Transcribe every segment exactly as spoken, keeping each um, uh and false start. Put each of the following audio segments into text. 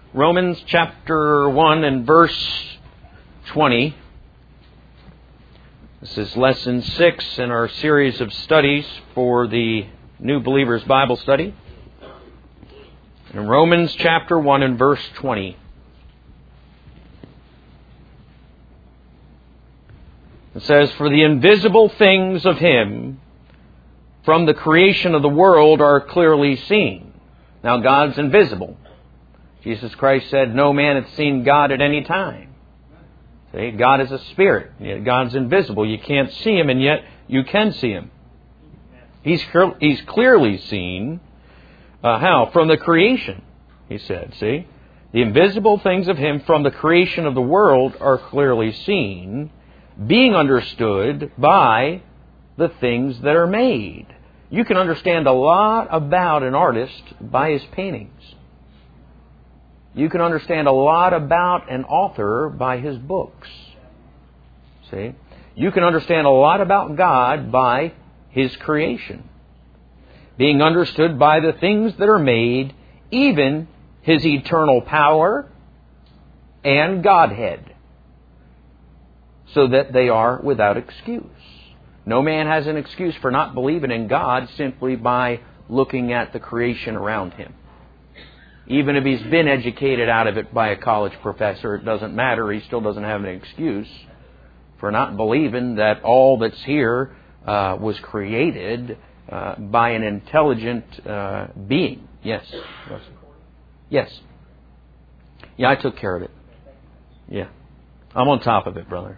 Romans chapter one and verse twenty. This is lesson six in our series of studies for the New Believers Bible Study. In Romans chapter one and verse twenty. It says, "For the invisible things of Him from the creation of the world are clearly seen." Now God's invisible. Jesus Christ said, "No man hath seen God at any time." See, God is a spirit. God's invisible. You can't see Him, and yet you can see Him. He's, he's clearly seen. Uh, how? From the creation, He said. See? The invisible things of Him from the creation of the world are clearly seen, being understood by the things that are made. You can understand a lot about an artist by his paintings. You can understand a lot about an author by his books. See? You can understand a lot about God by His creation. Being understood by the things that are made, even His eternal power and Godhead, so that they are without excuse. No man has an excuse for not believing in God simply by looking at the creation around him. Even if he's been educated out of it by a college professor, it doesn't matter. He still doesn't have an excuse for not believing that all that's here uh, was created uh, by an intelligent uh, being. Yes. Yes. Yes. Yeah, I took care of it. Yeah. I'm on top of it, brother.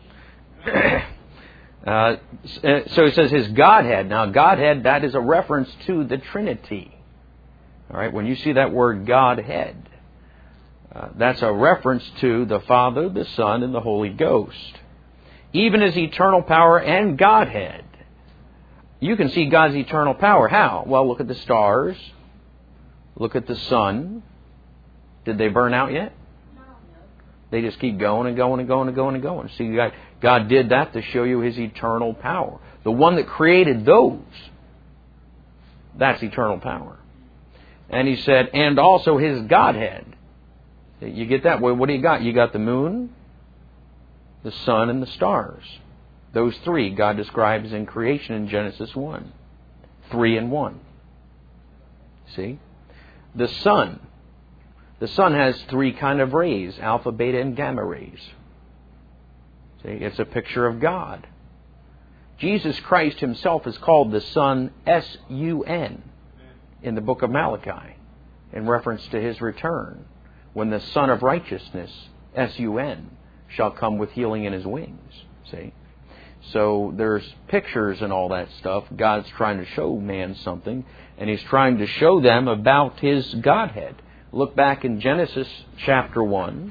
uh, so it says His Godhead. Now, Godhead, that is a reference to the Trinity. All right, when you see that word Godhead, uh, that's a reference to the Father, the Son, and the Holy Ghost. Even His eternal power and Godhead. You can see God's eternal power. How? Well, look at the stars. Look at the sun. Did they burn out yet? They just keep going and going and going and going and going. See, God, God did that to show you His eternal power. The one that created those, that's eternal power. And He said, and also His Godhead. You get that? Well, what do you got? You got the moon, the sun, and the stars. Those three God describes in creation in Genesis one. Three and one. See? The sun. The sun has three kind of rays, alpha, beta, and gamma rays. See? It's a picture of God. Jesus Christ Himself is called the Son, S U N. In the book of Malachi, in reference to His return, when the Son of Righteousness, S U N, shall come with healing in His wings. See? So there's pictures and all that stuff. God's trying to show man something, and He's trying to show them about His Godhead. Look back in Genesis chapter one.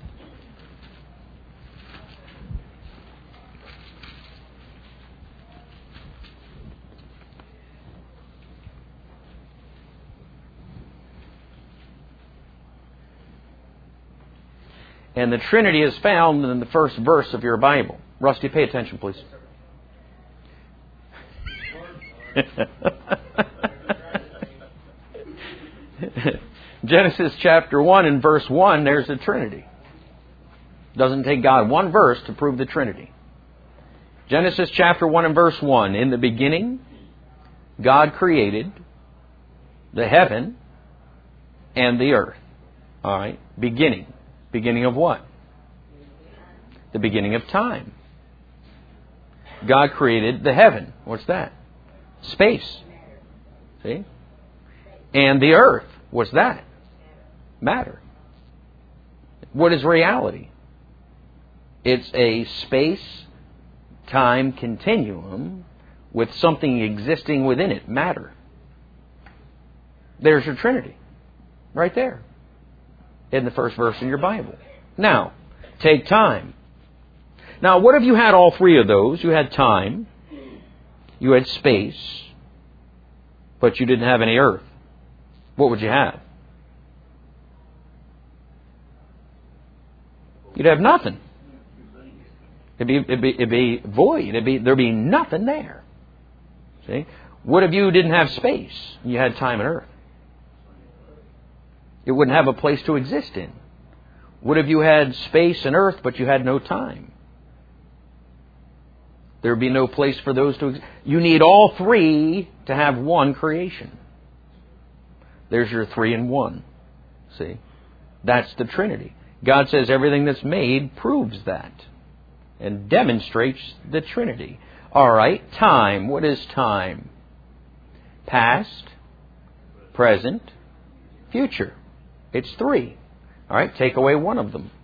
And the Trinity is found in the first verse of your Bible. Rusty, pay attention, please. Genesis chapter one and verse one, there's the Trinity. Doesn't take God one verse to prove the Trinity. Genesis chapter one and verse one. In the beginning, God created the heaven and the earth. All right. Beginning. Beginning of what? The beginning of time. God created the heaven. What's that? Space. See? And the earth. What's that? Matter. What is reality? It's a space-time continuum with something existing within it. Matter. There's your Trinity. Right there. In the first verse in your Bible. Now, take time. Now, what if you had all three of those? You had time, you had space, but you didn't have any earth. What would you have? You'd have nothing. It'd be, it'd be, it'd be void. It'd be, there'd be nothing there. See? What if you didn't have space? You had time and earth. It wouldn't have a place to exist in. What if you had space and earth, but you had no time? There would be no place for those to exist. You need all three to have one creation. There's your three in one. See? That's the Trinity. God says everything that's made proves that and demonstrates the Trinity. All right, time. What is time? Past, present, future. It's three. All right, take away one of them.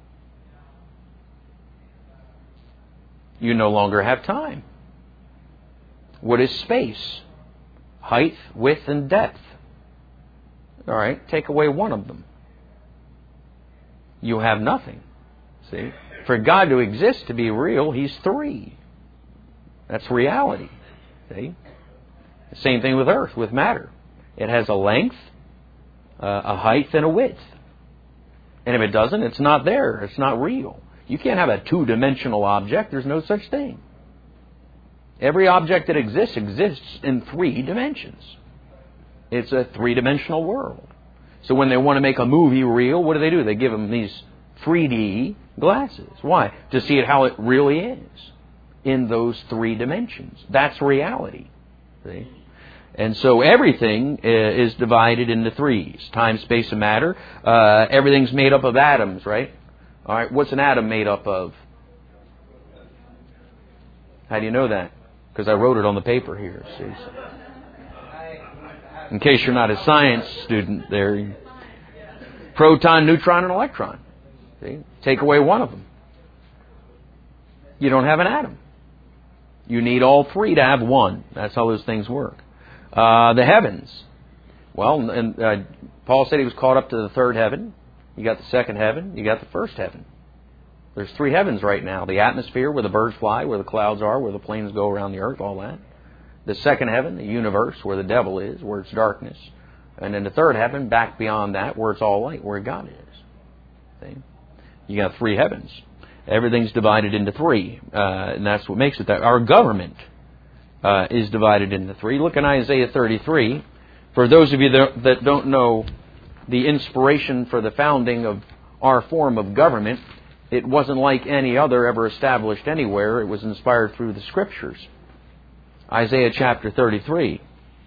You no longer have time. What is space? Height, width, and depth. All right, take away one of them. You have nothing. See? For God to exist, to be real, He's three. That's reality. See? Same thing with earth, with matter. It has a length, uh, a height, and a width. And if it doesn't, it's not there. It's not real. You can't have a two-dimensional object. There's no such thing. Every object that exists exists in three dimensions. It's a three-dimensional world. So when they want to make a movie real, what do they do? They give them these three D glasses. Why? To see it how it really is in those three dimensions. That's reality. See? And so everything is divided into threes. Time, space, and matter. Uh, everything's made up of atoms, right? All right, what's an atom made up of? How do you know that? Because I wrote it on the paper here. See? In case you're not a science student there. Proton, neutron, and electron. See? Take away one of them. You don't have an atom. You need all three to have one. That's how those things work. Uh, the heavens. Well, and, uh, Paul said he was caught up to the third heaven. You got the second heaven. You got the first heaven. There's three heavens right now. The atmosphere, where the birds fly, where the clouds are, where the planes go around the earth, all that. The second heaven, the universe, where the devil is, where it's darkness. And then the third heaven, back beyond that, where it's all light, where God is. See? You got three heavens. Everything's divided into three. Uh, and that's what makes it that. Our government uh, is divided into three. Look in Isaiah thirty-three. For those of you that, that don't know the inspiration for the founding of our form of government, it wasn't like any other ever established anywhere. It was inspired through the Scriptures. Isaiah chapter thirty-three.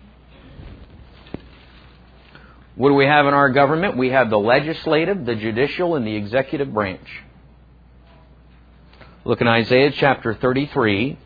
What do we have in our government? We have the legislative, the judicial, and the executive branch. Look in Isaiah chapter thirty-three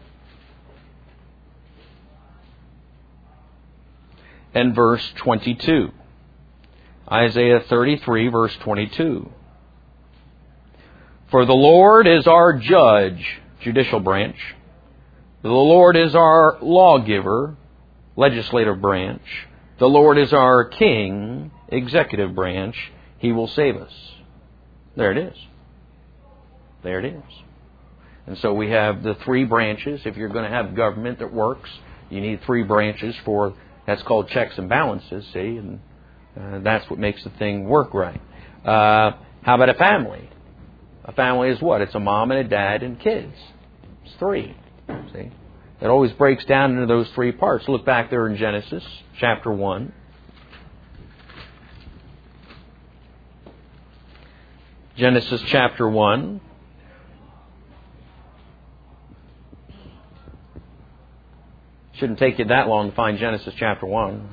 and verse twenty-two. Isaiah thirty-three, verse twenty-two. For the Lord is our judge, judicial branch. The Lord is our lawgiver, legislative branch. The Lord is our king, executive branch. He will save us. There it is. There it is. And so we have the three branches. If you're going to have government that works, you need three branches for, that's called checks and balances, see? And uh, that's what makes the thing work right. Uh, how about a family? A family is what? It's a mom and a dad and kids. It's three. See? It always breaks down into those three parts. Look back there in Genesis chapter one. Genesis chapter one. Shouldn't take you that long to find Genesis chapter one.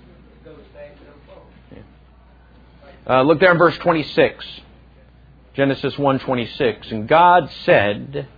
Yeah. Uh, look there in verse twenty-six. Genesis one twenty-six. And God said,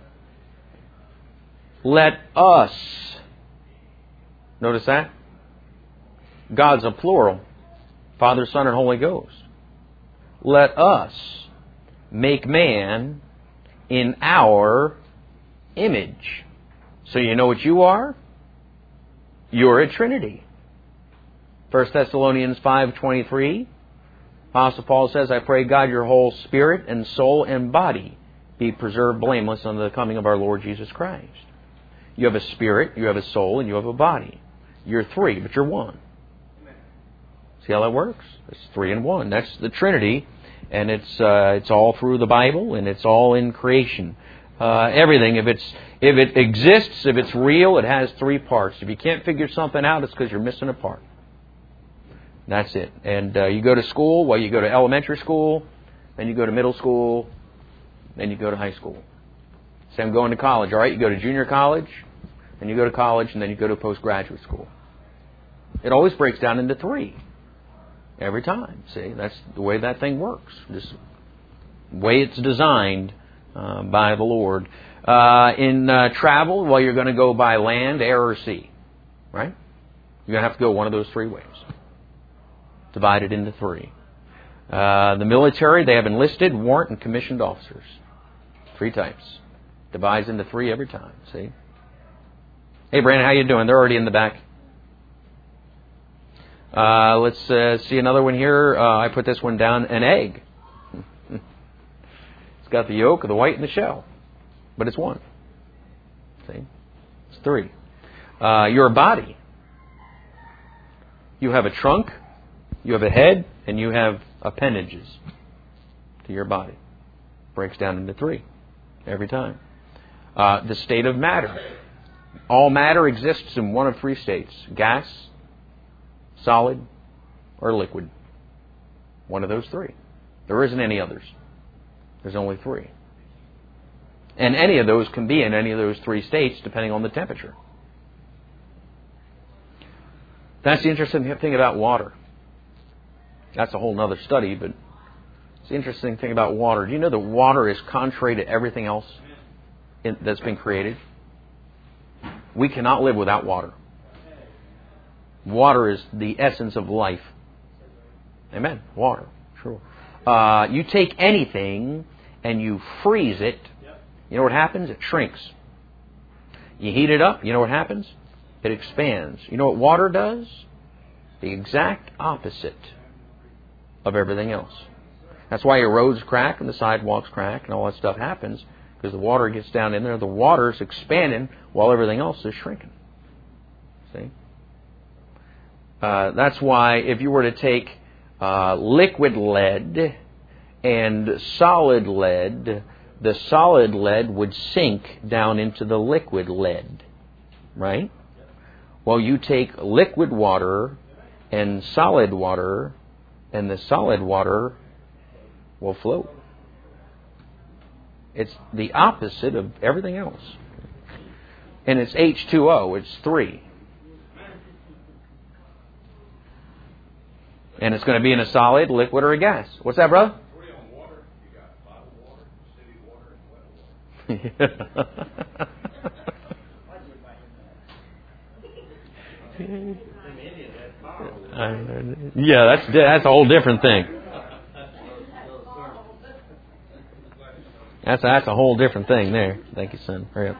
let us. Notice that? God's a plural. Father, Son, and Holy Ghost. Let us make man in our image. So you know what you are? You're a Trinity. First Thessalonians five twenty-three. Apostle Paul says, I pray God your whole spirit and soul and body be preserved blameless unto the coming of our Lord Jesus Christ. You have a spirit, you have a soul, and you have a body. You're three, but you're one. See how that works? It's three and one. That's the Trinity, and it's uh, it's all through the Bible, and it's all in creation. Uh, everything, if it's if it exists, if it's real, it has three parts. If you can't figure something out, it's because you're missing a part. That's it. And uh, you go to school, well, you go to elementary school, then you go to middle school, then you go to high school. Say I'm going to college, all right? You go to junior college, then you go to college, and then you go to postgraduate school. It always breaks down into three. Every time. See, that's the way that thing works. Just the way it's designed uh, by the Lord. Uh, in uh, travel, well, you're going to go by land, air, or sea. Right? You're going to have to go one of those three ways. Divided into three. Uh, the military, they have enlisted, warrant, and commissioned officers. Three types. Divides into three every time. See? Hey, Brandon, how you doing? They're already in the back. Uh, let's uh, see another one here. Uh, I put this one down. An egg. It's got the yolk, the white, and the shell. But it's one. See? It's three. Uh, your body. You have a trunk, you have a head, and you have appendages to your body. Breaks down into three every time. Uh, the state of matter. All matter exists in one of three states. Gas, solid, or liquid. One of those three. There isn't any others. There's only three. And any of those can be in any of those three states depending on the temperature. That's the interesting thing about water. That's a whole other study, but it's the interesting thing about water. Do you know that water is contrary to everything else in, that's been created? We cannot live without water. Water is the essence of life. Amen. Water. Sure. Uh, you take anything and you freeze it. You know what happens? It shrinks. You heat it up. You know what happens? It expands. You know what water does? The exact opposite of everything else. That's why your roads crack and the sidewalks crack and all that stuff happens, because the water gets down in there. The water is expanding while everything else is shrinking. See? Uh, that's why if you were to take uh, liquid lead and solid lead, the solid lead would sink down into the liquid lead. Right? Well, you take liquid water and solid water, and the solid water will float. It's the opposite of everything else. And it's H two O. It's three. And it's going to be in a solid, liquid, or a gas. What's that, brother? Three on water. You got bottled water, city water, and wet water. Uh, yeah, that's that's a whole different thing. That's that's a whole different thing there. Thank you, son. Hurry up.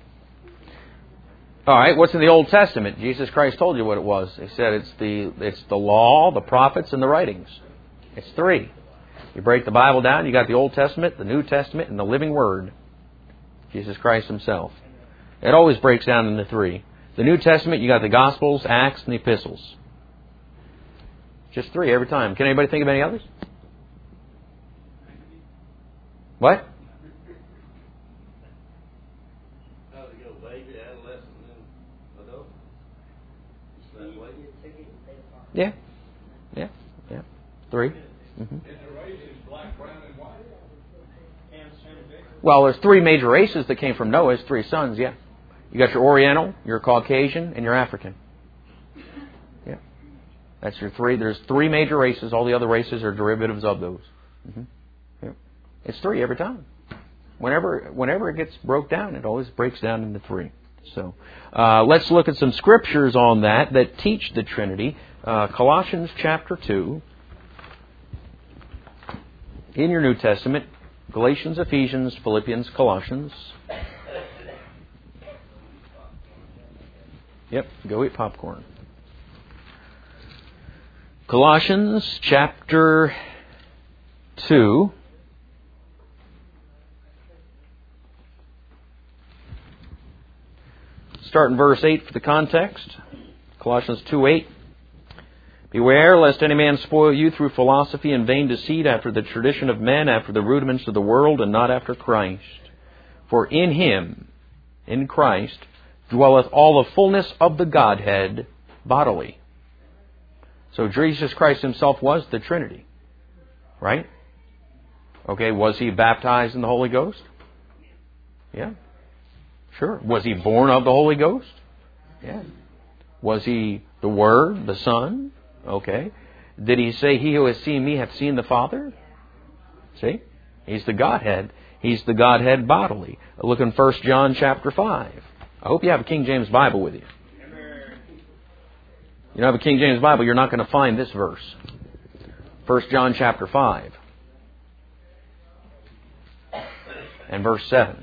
All right, what's in the Old Testament? Jesus Christ told you what it was. He said it's the it's the law, the prophets, and the writings. It's three. You break the Bible down, you got the Old Testament, the New Testament, and the living Word, Jesus Christ Himself. It always breaks down into three. The New Testament, you got the Gospels, Acts, and the Epistles. Just three every time. Can anybody think of any others? What? How does it go? Baby, adolescent, and adult? Just that way? Yeah. Yeah. Yeah. Three. Mm-hmm. And the race is black, brown, and white. Well, there's three major races that came from Noah's three sons, yeah. You got your Oriental, your Caucasian, and your African. Yeah. That's your three. There's three major races. All the other races are derivatives of those. Mm-hmm. Yeah. It's three every time. Whenever whenever it gets broke down, it always breaks down into three. So uh, let's look at some scriptures on that that teach the Trinity. Uh, Colossians chapter two. In your New Testament, Galatians, Ephesians, Philippians, Colossians. Yep, go eat popcorn. Colossians chapter two. Start in verse eight for the context. Colossians two eight. Beware lest any man spoil you through philosophy and vain deceit, after the tradition of men, after the rudiments of the world, and not after Christ. For in Him, in Christ, dwelleth all the fullness of the Godhead bodily. So Jesus Christ Himself was the Trinity. Right? Okay, was He baptized in the Holy Ghost? Yeah. Sure. Was He born of the Holy Ghost? Yeah. Was He the Word, the Son? Okay. Did He say, He who has seen me hath seen the Father? See? He's the Godhead. He's the Godhead bodily. Look in First John chapter five. I hope you have a King James Bible with you. You don't have a King James Bible, you're not going to find this verse. First John chapter five. And verse seven.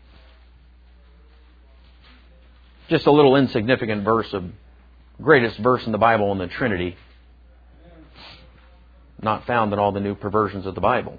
Just a little insignificant verse of greatest verse in the Bible on the Trinity. Not found in all the new perversions of the Bible.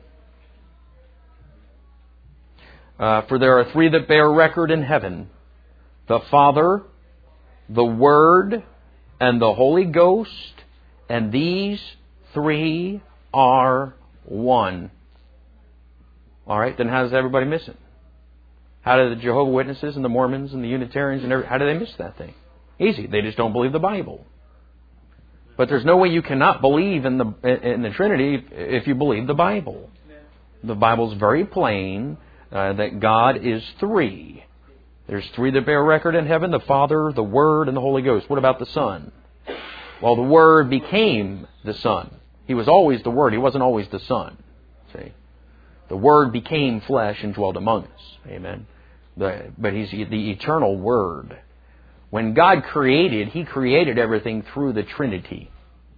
Uh, for there are three that bear record in heaven, the Father, the Word, and the Holy Ghost, and these three are one. All right, then how does everybody miss it? How do the Jehovah's Witnesses and the Mormons and the Unitarians and every, how do they miss that thing? Easy, they just don't believe the Bible. But there's no way you cannot believe in the in the Trinity if you believe the Bible. The Bible's very plain. Uh, that God is three. There's three that bear record in heaven, the Father, the Word, and the Holy Ghost. What about the Son? Well, the Word became the Son. He was always the Word. He wasn't always the Son. See? The Word became flesh and dwelt among us. Amen. The, but He's the eternal Word. When God created, He created everything through the Trinity.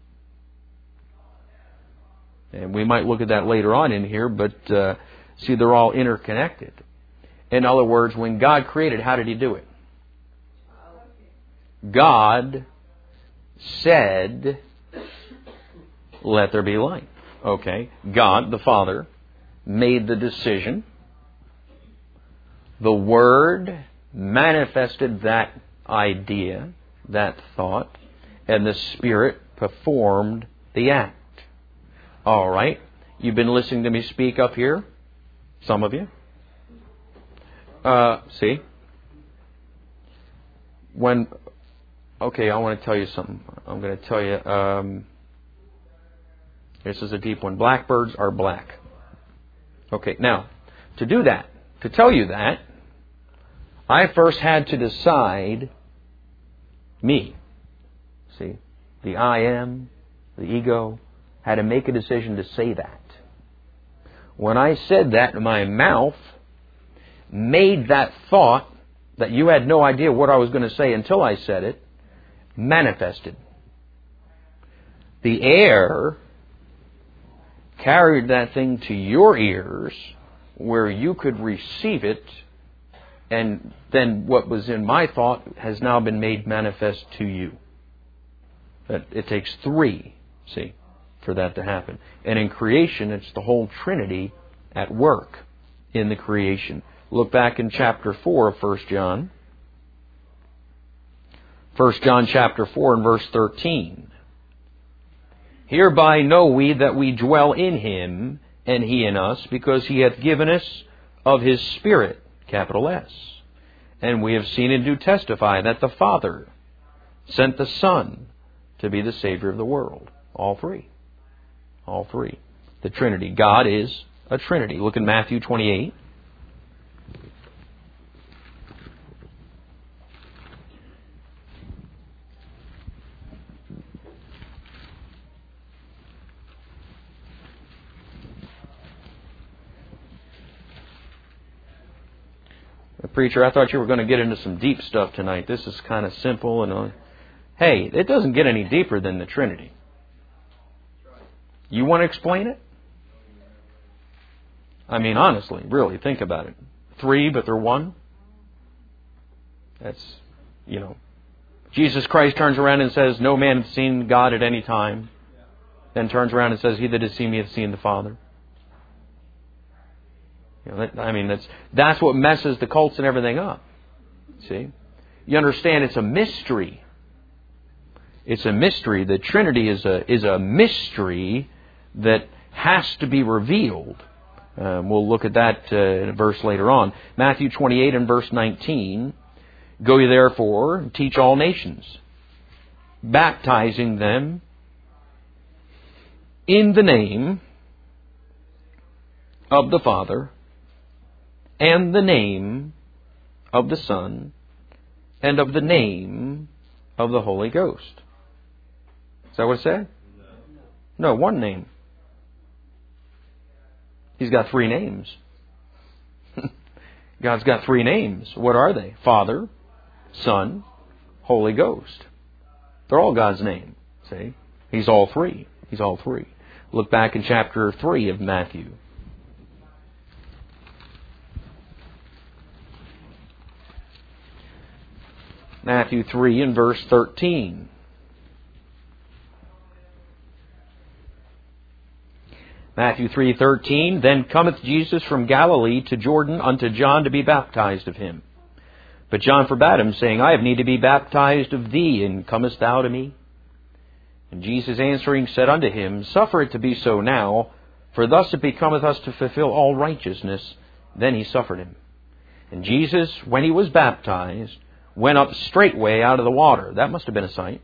And we might look at that later on in here, but... Uh, See, they're all interconnected. In other words, when God created, how did He do it? God said, let there be light. Okay. God, the Father, made the decision. The Word manifested that idea, that thought, and the Spirit performed the act. All right. You've been listening to me speak up here. Some of you. Uh, see? When, okay, I want to tell you something. I'm going to tell you, um, this is a deep one. Blackbirds are black. Okay, now, to do that, to tell you that, I first had to decide me. See? The I am, the ego, had to make a decision to say that. When I said that, my mouth made that thought that you had no idea what I was going to say until I said it, manifested. The air carried that thing to your ears where you could receive it, and then what was in my thought has now been made manifest to you. But it takes three, see, for that to happen. And in creation, it's the whole Trinity at work in the creation. Look back in chapter four of First John. First John chapter four and verse thirteen. Hereby know we that we dwell in Him, and He in us, because He hath given us of His Spirit, capital S. And we have seen and do testify that the Father sent the Son to be the Savior of the world. All three. All three. The Trinity. God is a Trinity. Look in Matthew twenty-eight. Preacher, I thought you were going to get into some deep stuff tonight. This is kind of simple. and uh, Hey, it doesn't get any deeper than the Trinity. You want to explain it? I mean, honestly, really, think about it. Three, but they're one? That's, you know. Jesus Christ turns around and says, no man hath seen God at any time. Then turns around and says, he that has seen me hath seen the Father. You know, that, I mean, that's that's what messes the cults and everything up. See? You understand it's a mystery. It's a mystery. The Trinity is a is a mystery that has to be revealed. Um, we'll look at that uh, in a verse later on. Matthew twenty-eight and verse nineteen. Go ye therefore and teach all nations, baptizing them in the name of the Father, and the name of the Son, and of the name of the Holy Ghost. Is that what it said? No, one name. He's got three names. God's got three names. What are they? Father, Son, Holy Ghost. They're all God's name. See? He's all three. He's all three. Look back in chapter three of Matthew. Matthew three and verse thirteen. Matthew three thirteen, Then cometh Jesus from Galilee to Jordan unto John to be baptized of him. But John forbade him, saying, I have need to be baptized of thee, and comest thou to me? And Jesus answering said unto him, Suffer it to be so now, for thus it becometh us to fulfill all righteousness. Then he suffered him. And Jesus, when he was baptized, went up straightway out of the water. That must have been a sight.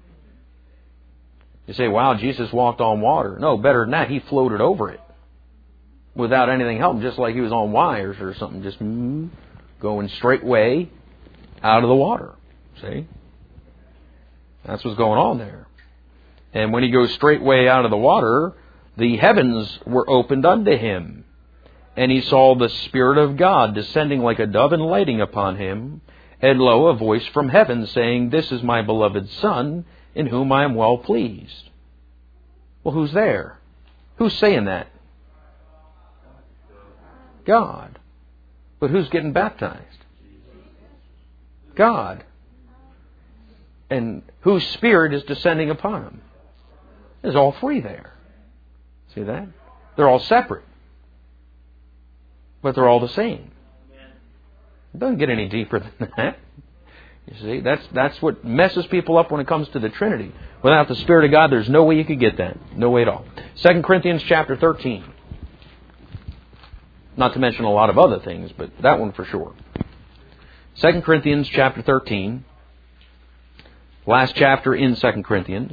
You say, wow, Jesus walked on water. No, better than that, he floated over it without anything helping, just like he was on wires or something, just mm, going straightway out of the water. See? That's what's going on there. And when he goes straightway out of the water, the heavens were opened unto him. And he saw the Spirit of God descending like a dove and lighting upon him. And lo, a voice from heaven saying, This is my beloved Son, in whom I am well pleased. Well, who's there? Who's saying that? God. But who's getting baptized? God. And whose Spirit is descending upon him? There's all three there. See that? They're all separate. But they're all the same. It doesn't get any deeper than that. You see, that's that's what messes people up when it comes to the Trinity. Without the Spirit of God, there's no way you could get that. No way at all. Second Corinthians chapter thirteen. Not to mention a lot of other things, but that one for sure. Second Corinthians chapter thirteen. Last chapter in Second Corinthians.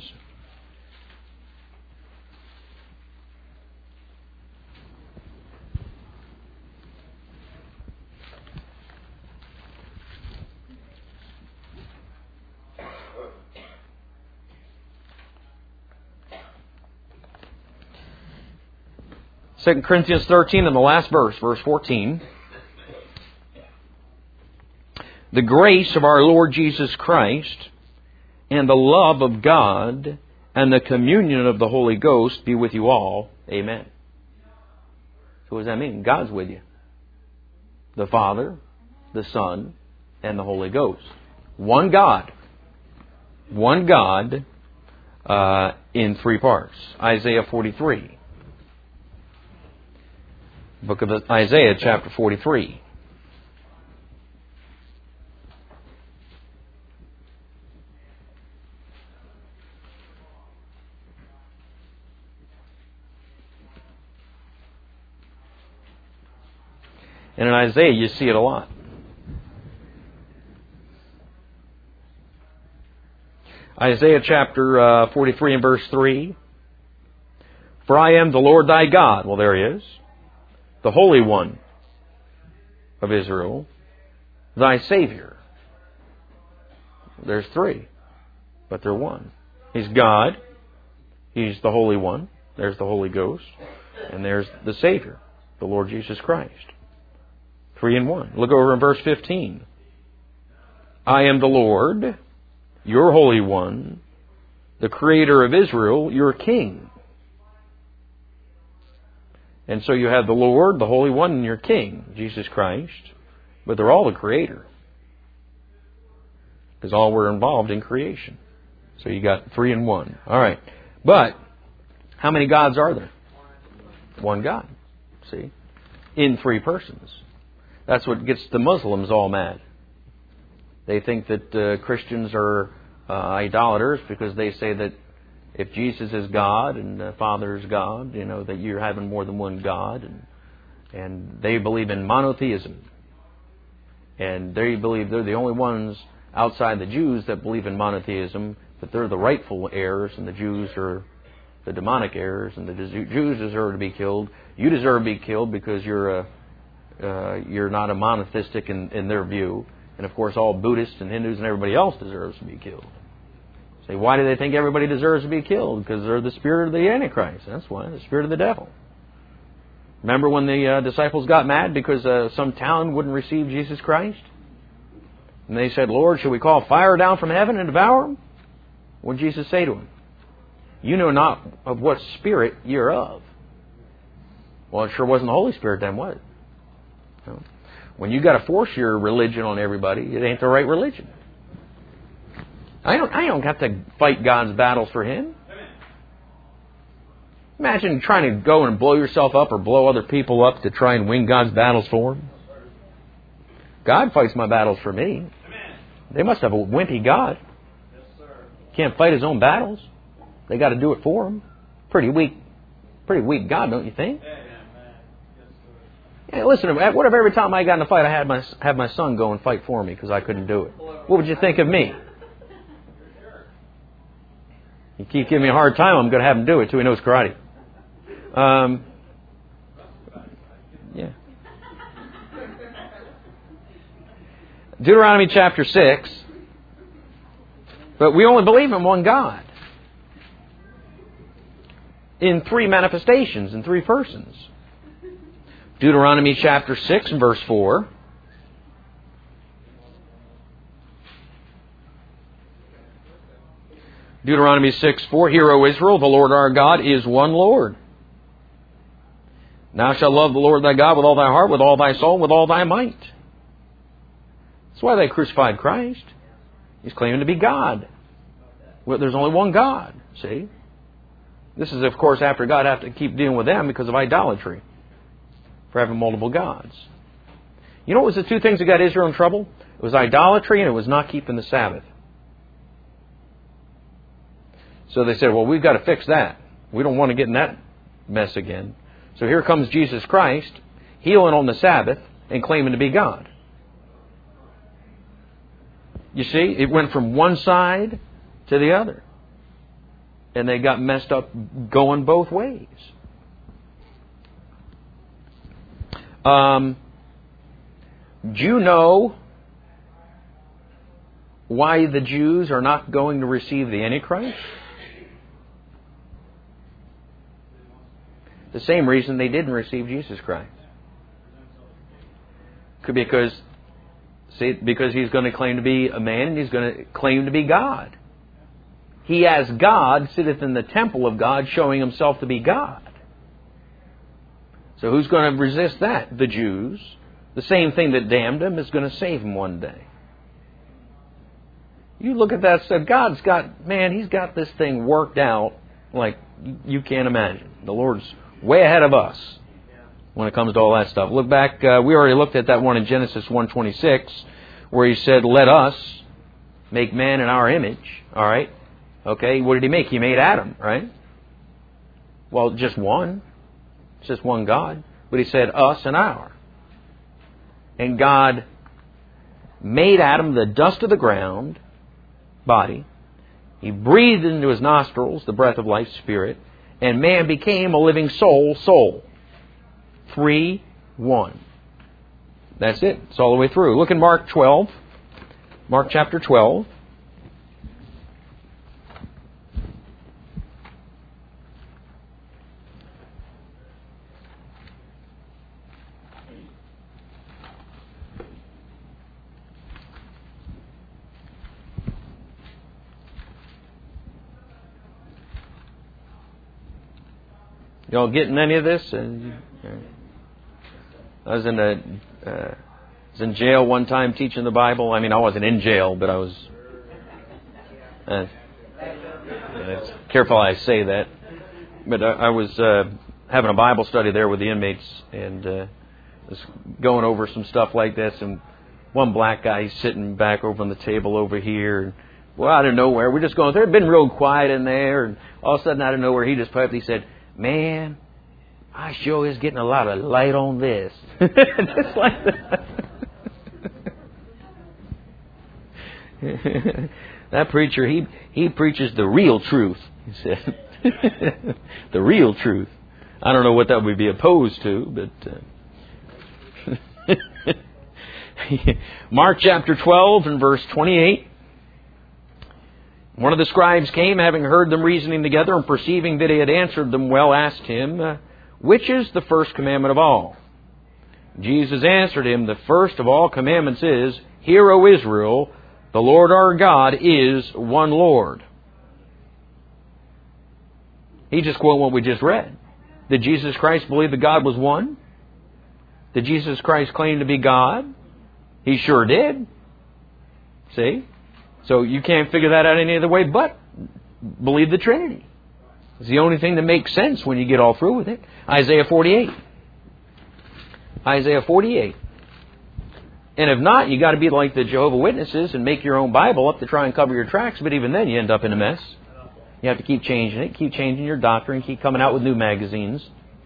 Second Corinthians thirteen and the last verse, verse fourteen. The grace of our Lord Jesus Christ and the love of God and the communion of the Holy Ghost be with you all. Amen. So what does that mean? God's with you. The Father, the Son, and the Holy Ghost. One God. One God uh, in three parts. Isaiah forty-three. Book of Isaiah, chapter forty-three. And in Isaiah, you see it a lot. Isaiah chapter uh, forty-three and verse three. For I am the Lord thy God. Well, there he is. The Holy One of Israel, thy Savior. There's three, but they're one. He's God. He's the Holy One. There's the Holy Ghost. And there's the Savior, the Lord Jesus Christ. Three in one. Look over in verse fifteen. I am the Lord, your Holy One, the Creator of Israel, your King. And so you have the Lord, the Holy One, and your King, Jesus Christ. But they're all the Creator. Because all were involved in creation. So you got three in one. All right. But how many gods are there? One God. See? In three persons. That's what gets the Muslims all mad. They think that uh, Christians are uh, idolaters because they say that if Jesus is God and the Father is God, you know, that you're having more than one God. And, and they believe in monotheism. And they believe they're the only ones outside the Jews that believe in monotheism, that they're the rightful heirs and the Jews are the demonic errors, and the Jews deserve to be killed. You deserve to be killed because you're a, uh, you're not a monotheistic in, in their view. And of course, all Buddhists and Hindus and everybody else deserves to be killed. Say, why do they think everybody deserves to be killed? Because they're the spirit of the Antichrist. That's why, the spirit of the devil. Remember when the uh, disciples got mad because uh, some town wouldn't receive Jesus Christ? And they said, Lord, should we call fire down from heaven and devour them? What did Jesus say to them? You know not of what spirit you're of. Well, it sure wasn't the Holy Spirit then, was it? No. When you got to force your religion on everybody, it ain't the right religion. I don't, I don't have to fight God's battles for Him. Imagine trying to go and blow yourself up or blow other people up to try and win God's battles for Him. God fights my battles for me. They must have a wimpy God. Can't fight His own battles. They got to do it for Him. Pretty weak, pretty weak God, don't you think? Yeah, listen, what if every time I got in a fight I had my had my son go and fight for me because I couldn't do it? What would you think of me? You keep giving me a hard time, I'm going to have him do it too. He knows karate. Um, yeah. Deuteronomy chapter six. But we only believe in one God. In three manifestations, in three persons. Deuteronomy chapter six and verse four. Deuteronomy six four. Hear, O Israel, the Lord our God is one Lord. Thou shalt love the Lord thy God with all thy heart, with all thy soul, with all thy might. That's why they crucified Christ. He's claiming to be God. Well, there's only one God, see? This is, of course, after God had to keep dealing with them because of idolatry, for having multiple gods. You know what was the two things that got Israel in trouble? It was idolatry and it was not keeping the Sabbath. So they said, well, we've got to fix that. We don't want to get in that mess again. So here comes Jesus Christ, healing on the Sabbath and claiming to be God. You see, it went from one side to the other. And they got messed up going both ways. Um, do you know why the Jews are not going to receive the Antichrist? The same reason they didn't receive Jesus Christ. Because, see, because He's going to claim to be a man and He's going to claim to be God. He, as God, sitteth in the temple of God, showing Himself to be God. So who's going to resist that? The Jews. The same thing that damned Him is going to save Him one day. You look at that and say, God's got, man, He's got this thing worked out like you can't imagine. The Lord's way ahead of us when it comes to all that stuff. Look back, uh, we already looked at that one in Genesis one twenty-six, where He said, let us make man in our image. All right? Okay, what did He make? He made Adam, right? Well, just one. It's just one God. But He said, us and our. And God made Adam the dust of the ground, body. He breathed into his nostrils the breath of life, spirit. And man became a living soul, soul. Three, one. That's it. It's all the way through. Look in Mark twelve. Mark chapter twelve. Y'all getting any of this? I was in a, uh, was in jail one time teaching the Bible. I mean, I wasn't in jail, but I was. Uh, it's careful I say that. But I, I was uh, having a Bible study there with the inmates, and uh, was going over some stuff like this. And one black guy sitting back over on the table over here. And, well, out of nowhere, we're just going through. It'd been real quiet in there, and all of a sudden, out of nowhere, he just piped. He said, man, I sure is getting a lot of light on this. Just like that. That preacher, he he preaches the real truth, he said. The real truth. I don't know what that would be opposed to, but... Uh, Mark chapter twelve and verse twenty-eight. One of the scribes came, having heard them reasoning together, and perceiving that he had answered them well, asked him, uh, which is the first commandment of all? Jesus answered him, the first of all commandments is, Hear, O Israel, the Lord our God is one Lord. He just quoted what we just read. Did Jesus Christ believe that God was one? Did Jesus Christ claim to be God? He sure did. See? So you can't figure that out any other way but believe the Trinity. It's the only thing that makes sense when you get all through with it. Isaiah forty-eight. Isaiah forty-eight. And if not, you got to be like the Jehovah's Witnesses and make your own Bible up to try and cover your tracks, but even then you end up in a mess. You have to keep changing it, keep changing your doctrine, keep coming out with new magazines.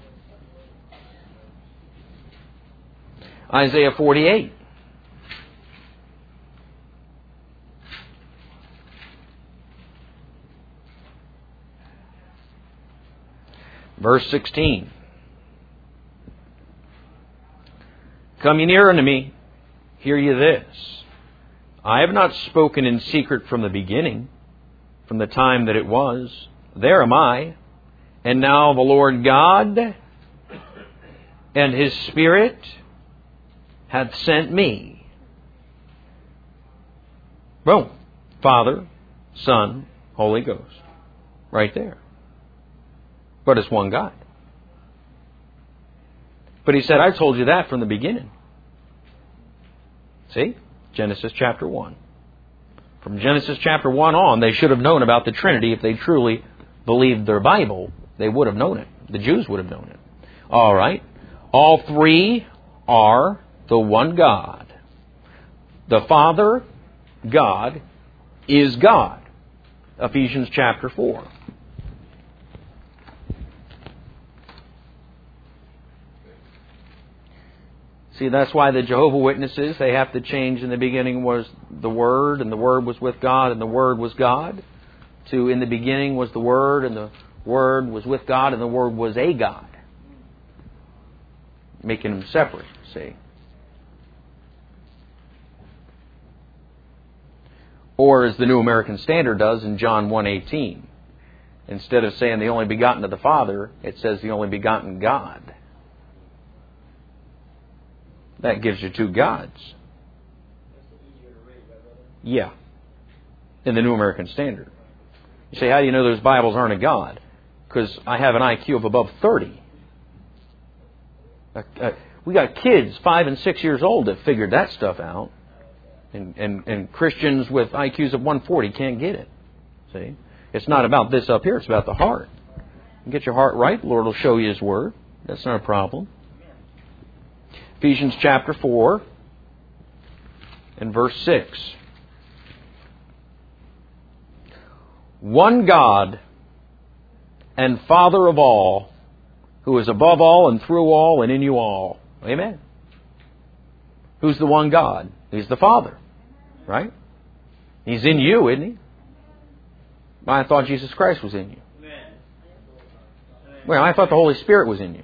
Isaiah forty-eight. Verse sixteen. Come ye near unto me, hear ye this. I have not spoken in secret from the beginning, from the time that it was. There am I, and now the Lord God and His Spirit hath sent me. Boom. Father, Son, Holy Ghost. Right there. But it's one God. But He said, I told you that from the beginning. See? Genesis chapter one. From Genesis chapter one on, they should have known about the Trinity. If they truly believed their Bible, they would have known it. The Jews would have known it. All right. All three are the one God. The Father, God, is God. Ephesians chapter four. See, that's why the Jehovah's Witnesses, they have to change in the beginning was the Word, and the Word was with God, and the Word was God, to in the beginning was the Word, and the Word was with God, and the Word was a God. Making them separate, see. Or as the New American Standard does in John one eighteen. Instead of saying the only begotten of the Father, it says the only begotten God. That gives you two gods. Yeah. In the New American Standard. You say, how do you know those Bibles aren't a God? Because I have an I Q of above thirty. Uh, uh, we got kids five and six years old that figured that stuff out. And, and, and Christians with I Qs of one forty can't get it. See? It's not about this up here. It's about the heart. You get your heart right, the Lord will show you His Word. That's not a problem. Ephesians chapter four and verse six. One God and Father of all, who is above all and through all and in you all. Amen. Who's the one God? He's the Father. Right? He's in you, isn't He? I thought Jesus Christ was in you. Well, I thought the Holy Spirit was in you.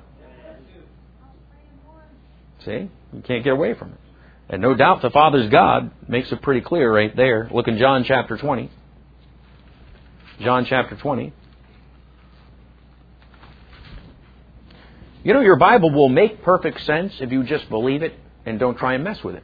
See? You can't get away from it. And no doubt the Father's God makes it pretty clear right there. Look in John chapter twenty. John chapter twenty. You know, your Bible will make perfect sense if you just believe it and don't try and mess with it.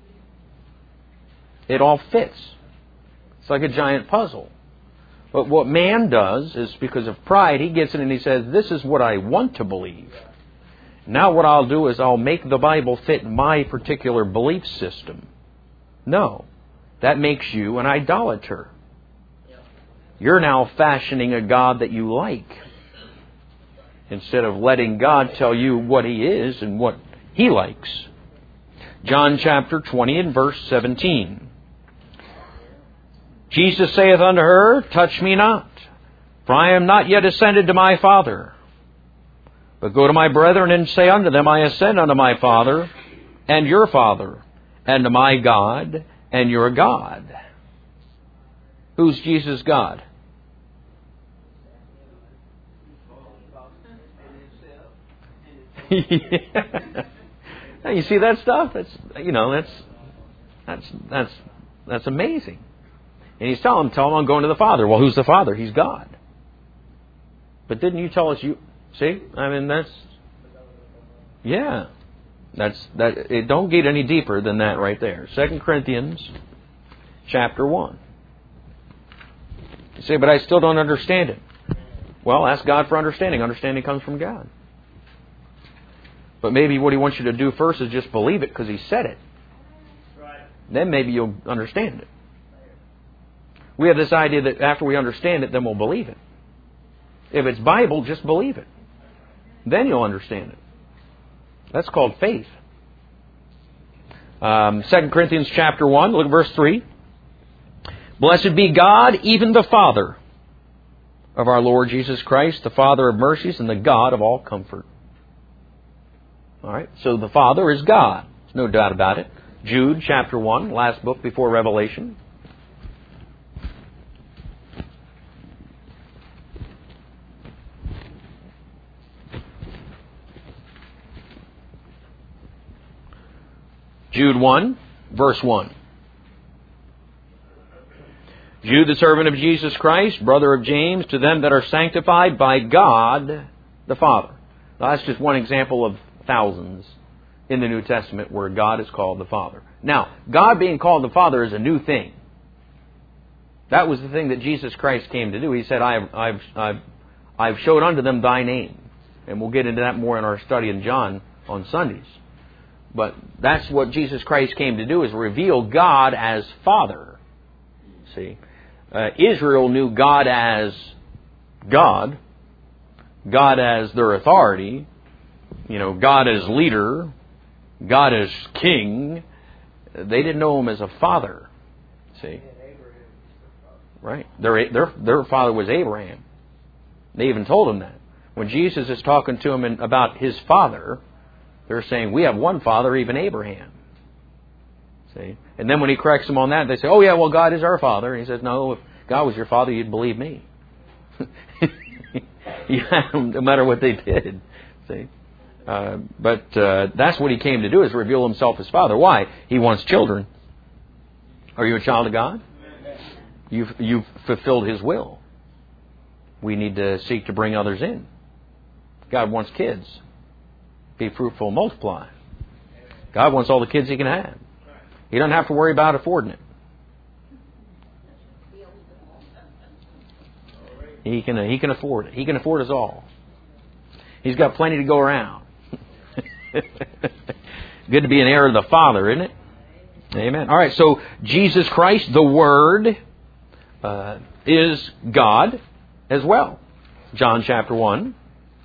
It all fits. It's like a giant puzzle. But what man does is, because of pride, he gets it and he says, this is what I want to believe. Now what I'll do is I'll make the Bible fit my particular belief system. No. That makes you an idolater. You're now fashioning a God that you like, instead of letting God tell you what He is and what He likes. John chapter twenty and verse seventeen. Jesus saith unto her, touch me not, for I am not yet ascended to my Father. But go to my brethren and say unto them, I ascend unto my Father and your Father, and to my God and your God. Who's Jesus' God? Yeah. You see that stuff? That's you know that's that's that's that's amazing. And he's telling him, tell him I'm going to the Father. Well, who's the Father? He's God. But didn't you tell us you see? I mean that's yeah. That's that. It don't get any deeper than that right there. Second Corinthians, chapter one. You say, but I still don't understand it. Well, ask God for understanding. Understanding comes from God. But maybe what He wants you to do first is just believe it because He said it. Right. Then maybe you'll understand it. We have this idea that after we understand it, then we'll believe it. If it's Bible, just believe it. Then you'll understand it. That's called faith. Um, Second Corinthians chapter one, look at verse three. Blessed be God, even the Father of our Lord Jesus Christ, the Father of mercies and the God of all comfort. All right, so the Father is God. There's no doubt about it. Jude chapter one, last book before Revelation. Jude one, verse one. Jude, the servant of Jesus Christ, brother of James, to them that are sanctified by God the Father. Now, that's just one example of thousands in the New Testament where God is called the Father. Now, God being called the Father is a new thing. That was the thing that Jesus Christ came to do. He said, I've, I've, I've, I've showed unto them thy name. And we'll get into that more in our study in John on Sundays. But that's what Jesus Christ came to do, is reveal God as Father. See? Uh, Israel knew God as God, God as their authority, you know, God as leader, God as king. They didn't know Him as a father. See? Right. Their, their, their father was Abraham. They even told him that. When Jesus is talking to them about His Father, they're saying, we have one father, even Abraham. See? And then when He corrects them on that, they say, oh yeah, well God is our Father. And He says, no, if God was your Father, you'd believe me. Yeah, no matter what they did. See? Uh, but uh, that's what He came to do, is reveal Himself as Father. Why? He wants children. Are you a child of God? You've, you've fulfilled His will. We need to seek to bring others in. God wants kids. Be fruitful and multiply. God wants all the kids He can have. He doesn't have to worry about affording it. He can, he can afford it. He can afford us all. He's got plenty to go around. Good to be an heir of the Father, isn't it? Amen. All right, so Jesus Christ, the Word, uh, is God as well. John chapter one.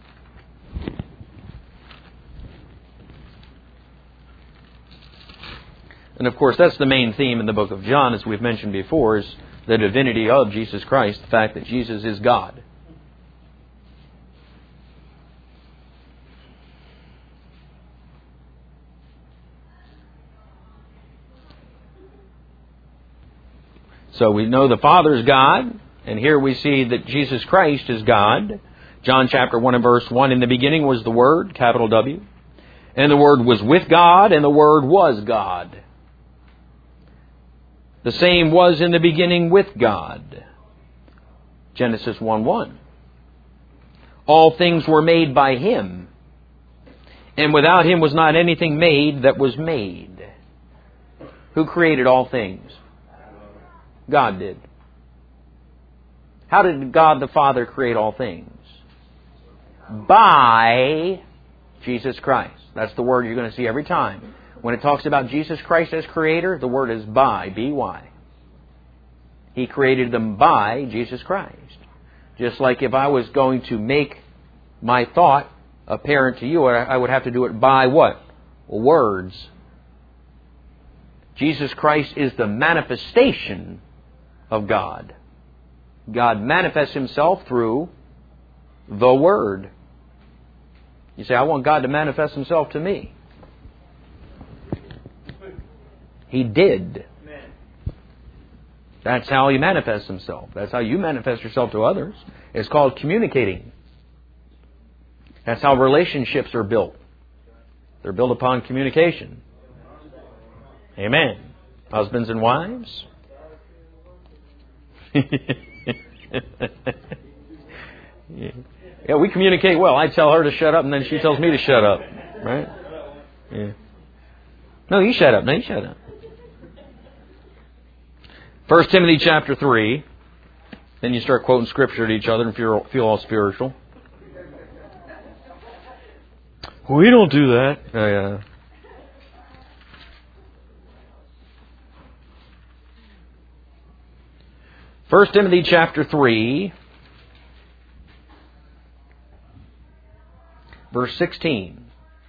And of course, that's the main theme in the book of John, as we've mentioned before, is the divinity of Jesus Christ, the fact that Jesus is God. So we know the Father is God, and here we see that Jesus Christ is God. John chapter one and verse one, in the beginning was the Word, capital W, and the Word was with God, and the Word was God. The same was in the beginning with God. Genesis one one. All things were made by Him, and without Him was not anything made that was made. Who created all things? God did. How did God the Father create all things? By Jesus Christ. That's the word you're going to see every time. When it talks about Jesus Christ as Creator, the word is by, B Y. He created them by Jesus Christ. Just like if I was going to make my thought apparent to you, I would have to do it by what? Words. Jesus Christ is the manifestation of God. God manifests Himself through the Word. You say, I want God to manifest Himself to me. He did. That's how He manifests Himself. That's how you manifest yourself to others. It's called communicating. That's how relationships are built. They're built upon communication. Amen. Husbands and wives. Yeah, we communicate well. I tell her to shut up, and then she tells me to shut up. Right? Yeah. No, you shut up. No, you shut up. First Timothy chapter three. Then you start quoting Scripture to each other and feel, feel all spiritual. We don't do that. Oh, yeah. First Timothy chapter three, verse sixteen.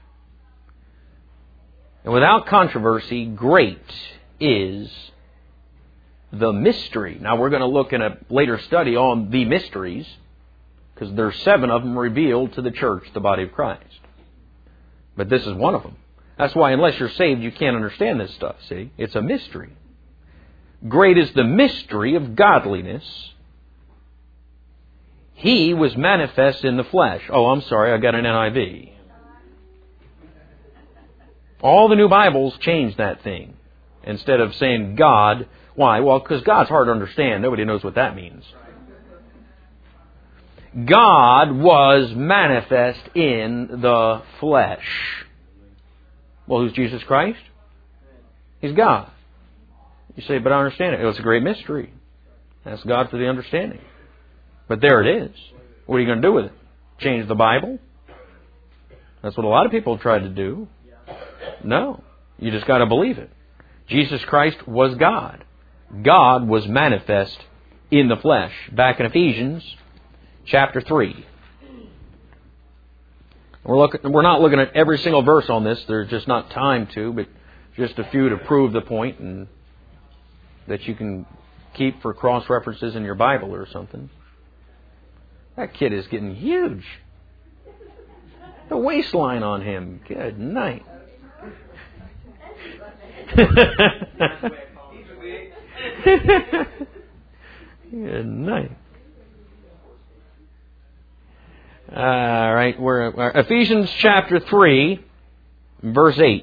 And without controversy, great is the mystery. Now we're going to look in a later study on the mysteries, because there's seven of them revealed to the church, the body of Christ. But this is one of them. That's why unless you're saved, you can't understand this stuff, see? It's a mystery. Great is the mystery of godliness. He was manifest in the flesh. Oh, I'm sorry, I got an N I V. All the new Bibles change that thing. Instead of saying God. Why? Well, because God's hard to understand. Nobody knows what that means. God was manifest in the flesh. Well, who's Jesus Christ? He's God. You say, but I understand it. It's a great mystery. Ask God for the understanding. But there it is. What are you going to do with it? Change the Bible? That's what a lot of people have tried to do. No. You just got to believe it. Jesus Christ was God. God was manifest in the flesh. Back in Ephesians chapter three. We're, looking, we're not looking at every single verse on this. There's just not time to, but just a few to prove the point and that you can keep for cross-references in your Bible or something. That kid is getting huge. The waistline on him. Good night. Good night. All right, we're, we're Ephesians chapter three, verse eight.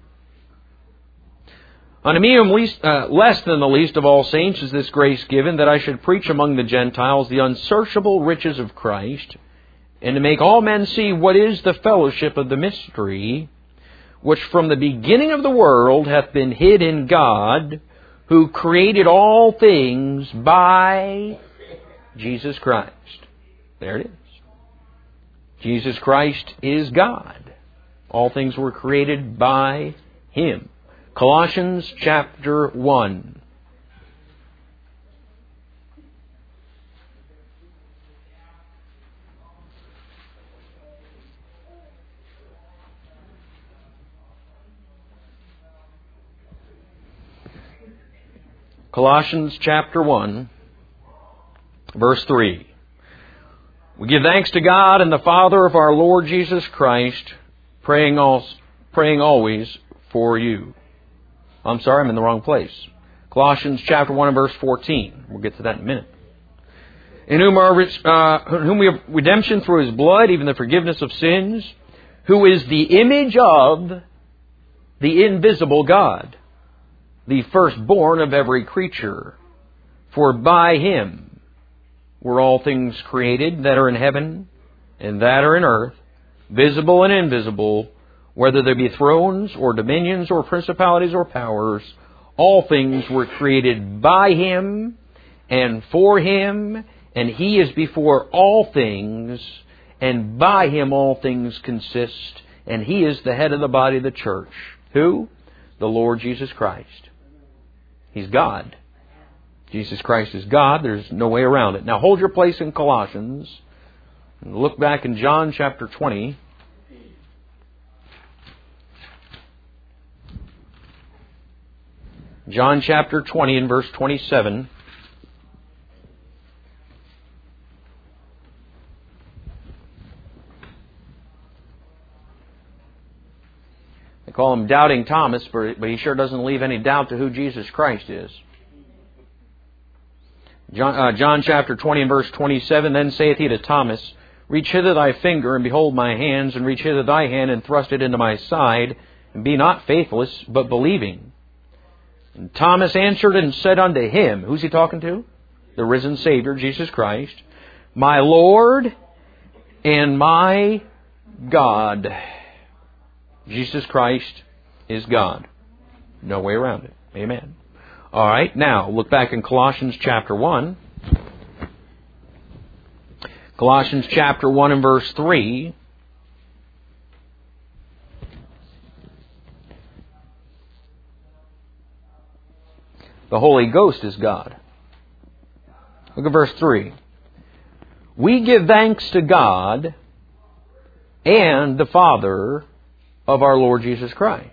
Unto me, am least, uh, less than the least of all saints, is this grace given, that I should preach among the Gentiles the unsearchable riches of Christ, and to make all men see what is the fellowship of the mystery, which from the beginning of the world hath been hid in God, who created all things by Jesus Christ. There it is. Jesus Christ is God. All things were created by Him. Colossians chapter one. Colossians chapter one, verse three. We give thanks to God and the Father of our Lord Jesus Christ, praying, all, praying always for you. I'm sorry, I'm in the wrong place. Colossians chapter one and verse fourteen. We'll get to that in a minute. In whom, are, uh, in whom we have redemption through His blood, even the forgiveness of sins, who is the image of the invisible God, the firstborn of every creature. For by Him were all things created that are in heaven and that are in earth, visible and invisible, whether there be thrones or dominions or principalities or powers. All things were created by Him and for Him, and He is before all things, and by Him all things consist, and He is the head of the body of the church. Who? The Lord Jesus Christ. He's God. Jesus Christ is God. There's no way around it. Now hold your place in Colossians. And look back in John chapter twenty. John chapter twenty and verse twenty-seven. They call him Doubting Thomas, but he sure doesn't leave any doubt to who Jesus Christ is. John, uh, John chapter twenty and verse twenty-seven, Then saith he to Thomas, Reach hither thy finger, and behold my hands, and reach hither thy hand, and thrust it into my side, and be not faithless, but believing. And Thomas answered and said unto him," who's he talking to? The risen Savior, Jesus Christ, "My Lord and my God." Jesus Christ is God. No way around it. Amen. All right, now look back in Colossians chapter one. Colossians chapter one and verse three. The Holy Ghost is God. Look at verse three. "We give thanks to God and the Father of our Lord Jesus Christ."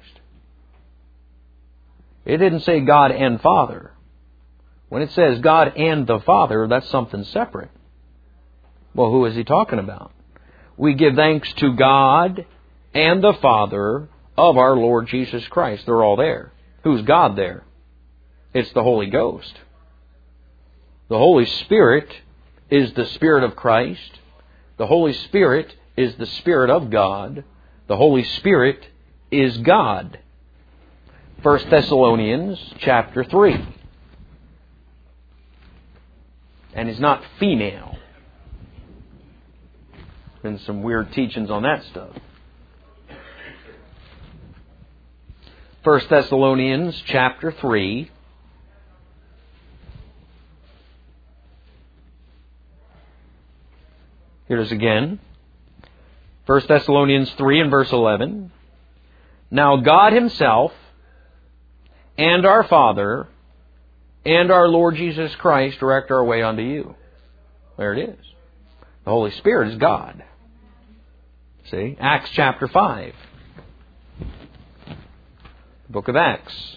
It didn't say God and Father. When it says God and the Father, that's something separate. Well, who is he talking about? We give thanks to God and the Father of our Lord Jesus Christ. They're all there. Who's God there? It's the Holy Ghost. The Holy Spirit is the Spirit of Christ. The Holy Spirit is the Spirit of God. The Holy Spirit is God. First Thessalonians chapter three. And he's not female. Been some weird teachings on that stuff. First Thessalonians chapter three. Here it is again. First Thessalonians three and verse eleven. "Now God Himself and our Father and our Lord Jesus Christ direct our way unto you." There it is. The Holy Spirit is God. See? Acts chapter five. Book of Acts.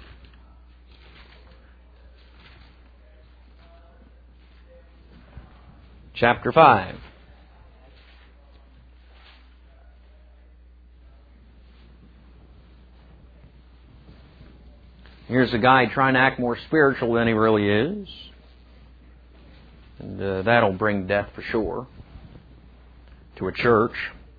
Chapter five. Here's a guy trying to act more spiritual than he really is. And uh, that'll bring death for sure to a church.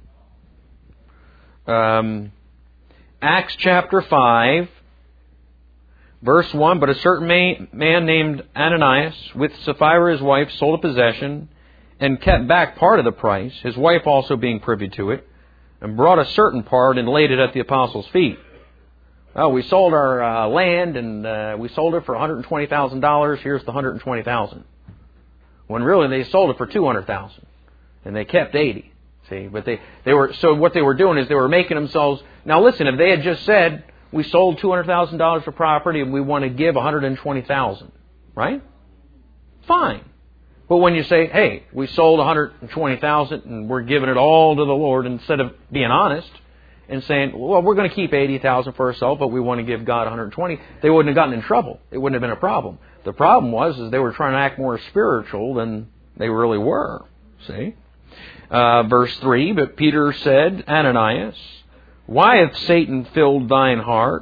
Um, Acts chapter five, verse one, "But a certain man, man named Ananias, with Sapphira his wife, sold a possession, and kept back part of the price, his wife also being privy to it, and brought a certain part and laid it at the apostles' feet. Oh, we sold our uh, land, and uh, we sold it for one hundred twenty thousand dollars. Here's the one hundred twenty thousand dollars. When really they sold it for two hundred thousand dollars, and they kept eighty. See, but they, they were so what they were doing is they were making themselves. Now listen, if they had just said we sold two hundred thousand dollars for property and we want to give one hundred twenty thousand dollars, right? Fine. But when you say, hey, we sold one hundred twenty thousand dollars and we're giving it all to the Lord, instead of being honest and saying, well, we're going to keep eighty thousand dollars for ourselves, but we want to give God one hundred twenty thousand dollars, they wouldn't have gotten in trouble. It wouldn't have been a problem. The problem was is they were trying to act more spiritual than they really were. See? Uh, verse three, "But Peter said, Ananias, why hath Satan filled thine heart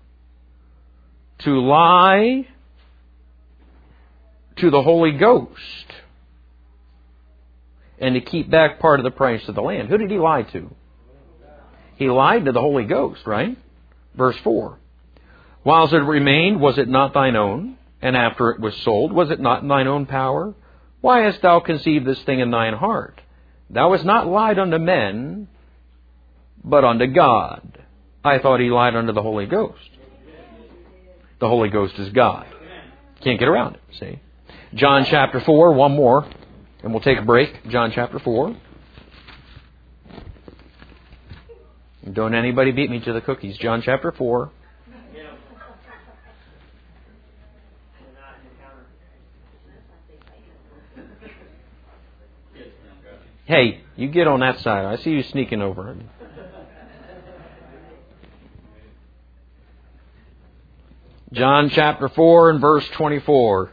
to lie to the Holy Ghost and to keep back part of the price of the land?" Who did he lie to? He lied to the Holy Ghost, right? Verse four, "Whiles it remained, was it not thine own? And after it was sold, was it not in thine own power? Why hast thou conceived this thing in thine heart? Thou hast not lied unto men, but unto God." I thought he lied unto the Holy Ghost. The Holy Ghost is God. Can't get around it, see? John chapter four, one more, and we'll take a break. John chapter four. Don't anybody beat me to the cookies. John chapter four. Hey, you get on that side. I see you sneaking over. John chapter four and verse twenty-four.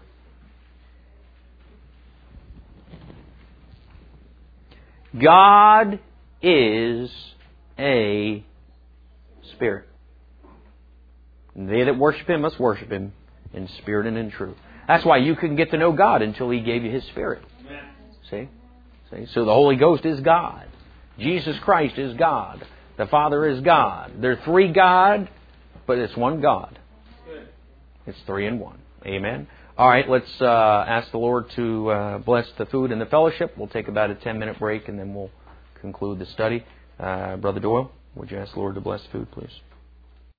God is a spirit. And they that worship Him must worship Him in spirit and in truth. That's why you couldn't get to know God until He gave you His Spirit. See? See? So the Holy Ghost is God. Jesus Christ is God. The Father is God. They're three God, but it's one God. It's three in one. Amen. All right, let's uh, ask the Lord to uh, bless the food and the fellowship. We'll take about a ten-minute break, and then we'll conclude the study. Uh, Brother Doyle, would you ask the Lord to bless the food, please?